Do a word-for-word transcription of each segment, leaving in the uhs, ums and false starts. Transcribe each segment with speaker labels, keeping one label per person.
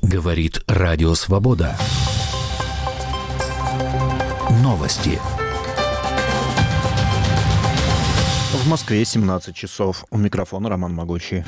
Speaker 1: Говорит Радио Свобода. Новости.
Speaker 2: В Москве семнадцать часов. У микрофона Роман Могучий.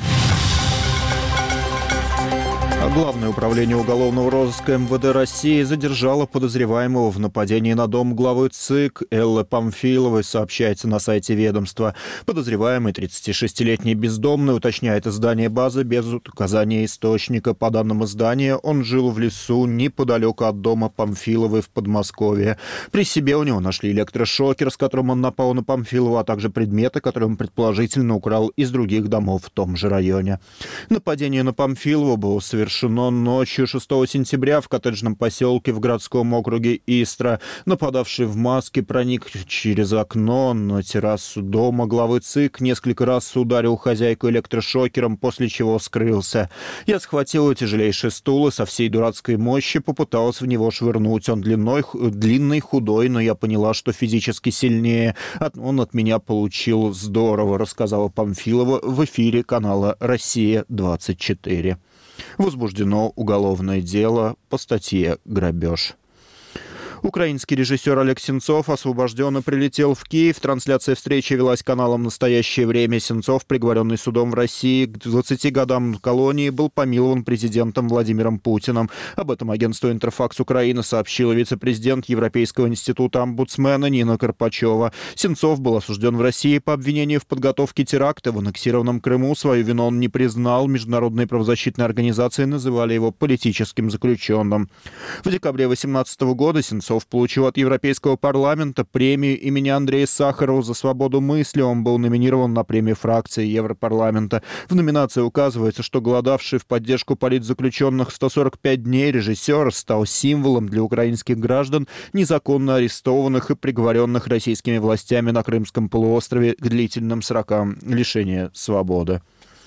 Speaker 2: Главное управление уголовного розыска эм вэ дэ России задержало подозреваемого в нападении на дом главы ЦИК Эллы Памфиловой, сообщается на сайте ведомства. Подозреваемый, тридцатишестилетний бездомный, уточняет издание «База» без указания источника. По данным издания, он жил в лесу неподалеку от дома Памфиловой в Подмосковье. При себе у него нашли электрошокер, с которым он напал на Памфилову, а также предметы, которые он предположительно украл из других домов в том же районе. Нападение на Памфилову было совершено ночью шестого сентября в коттеджном поселке в городском округе Истра. Нападавший в маске проник через окно на террасу дома главы ЦИК, несколько раз ударил хозяйку электрошокером, после чего скрылся. Я схватила тяжелейший стул и со всей дурацкой мощи попыталась в него швырнуть. Он длиной, длинный, худой, но я поняла, что физически сильнее. Он от меня получил здорово, рассказала Памфилова в эфире канала «Россия двадцать четыре». Возбуждено уголовное дело по статье «Грабеж». Украинский режиссер Олег Сенцов освобожден и прилетел в Киев. Трансляция встречи велась каналом «Настоящее время». Сенцов, приговоренный судом в России к двадцати годам колонии, был помилован президентом Владимиром Путиным. Об этом агентство «Интерфакс Украина» сообщила вице-президент Европейского института омбудсмена Нина Карпачева. Сенцов был осужден в России по обвинению в подготовке теракта в аннексированном Крыму. Свою вину он не признал. Международные правозащитные организации называли его политическим заключенным. В декабре две тысячи восемнадцатого года Сенцов получил от Европейского парламента премию имени Андрея Сахарова за свободу мысли. Он был номинирован на премию фракции Европарламента. В номинации указывается, что голодавший в поддержку политзаключенных сто сорок пять дней режиссер стал символом для украинских граждан, незаконно арестованных и приговоренных российскими властями на Крымском полуострове к длительным срокам лишения свободы.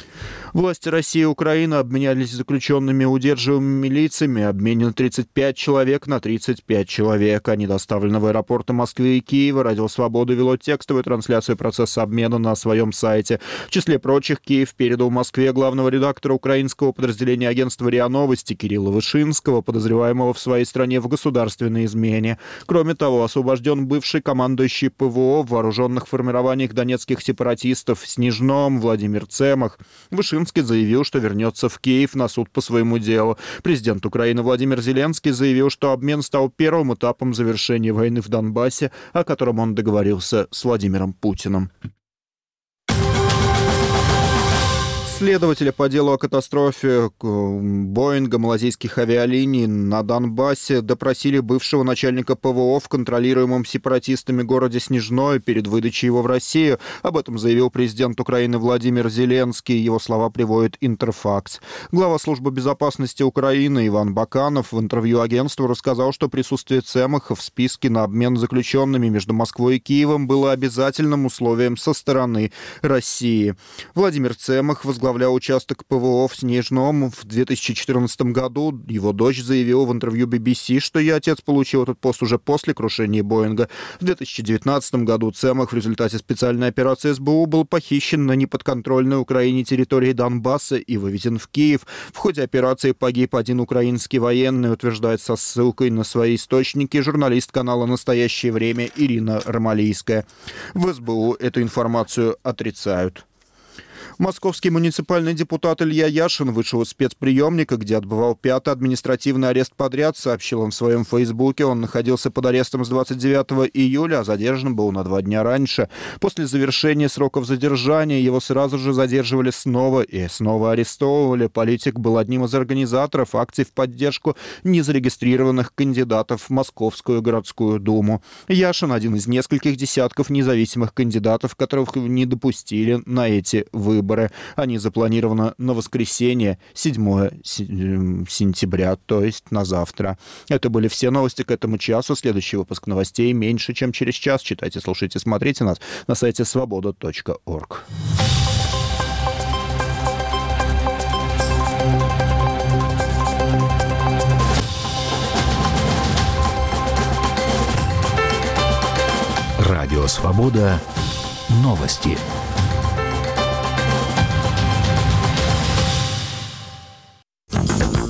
Speaker 2: Власти России и Украины обменялись заключенными удерживаемыми лицами. Обменено тридцать пять человек на тридцать пять человек. Они доставлены в аэропорты Москвы и Киева. Радио Свобода вело текстовую трансляцию процесса обмена на своем сайте. В числе прочих, Киев передал Москве главного редактора украинского подразделения агентства РИА Новости Кирилла Вышинского, подозреваемого в своей стране в государственной измене. Кроме того, освобожден бывший командующий ПВО в вооруженных формированиях донецких сепаратистов в Снежном Владимир Цемах. Вышинский заявил, что вернется в Киев на суд по своему делу. Президент Украины Владимир Зеленский заявил, что обмен стал первым этапом завершения войны в Донбассе, о котором он договорился с Владимиром Путиным. Следователи по делу о катастрофе Боинга малазийских авиалиний на Донбассе допросили бывшего начальника ПВО в контролируемом сепаратистами городе Снежное перед выдачей его в Россию. Об этом заявил президент Украины Владимир Зеленский. Его слова приводит Интерфакс. Глава службы безопасности Украины Иван Баканов в интервью агентству рассказал, что присутствие Цемаха в списке на обмен заключенными между Москвой и Киевом было обязательным условием со стороны России. Владимир Цемах возглавлял участок ПВО в Снежном в две тысячи четырнадцатом году. Его дочь заявила в интервью би би си, что ее отец получил этот пост уже после крушения Боинга. В две тысячи девятнадцатом году Цемах в результате специальной операции эс бэ у был похищен на неподконтрольной Украине территории Донбасса и вывезен в Киев. В ходе операции погиб один украинский военный, утверждает со ссылкой на свои источники журналист канала «Настоящее время» Ирина Ромалийская. В эс бэ у эту информацию отрицают. Московский муниципальный депутат Илья Яшин вышел из спецприемника, где отбывал пятый административный арест подряд, сообщил он в своем фейсбуке. Он находился под арестом с двадцать девятого июля, а задержан был на два дня раньше. После завершения сроков задержания его сразу же задерживали снова и снова арестовывали. Политик был одним из организаторов акций в поддержку незарегистрированных кандидатов в Московскую городскую думу. Яшин один из нескольких десятков независимых кандидатов, которых не допустили на эти выборы. Они запланированы на воскресенье, седьмого сентября, то есть на завтра. Это были все новости к этому часу. Следующий выпуск новостей меньше, чем через час. Читайте, слушайте, смотрите нас на сайте свобода точка орг.
Speaker 1: Радио Свобода. Новости.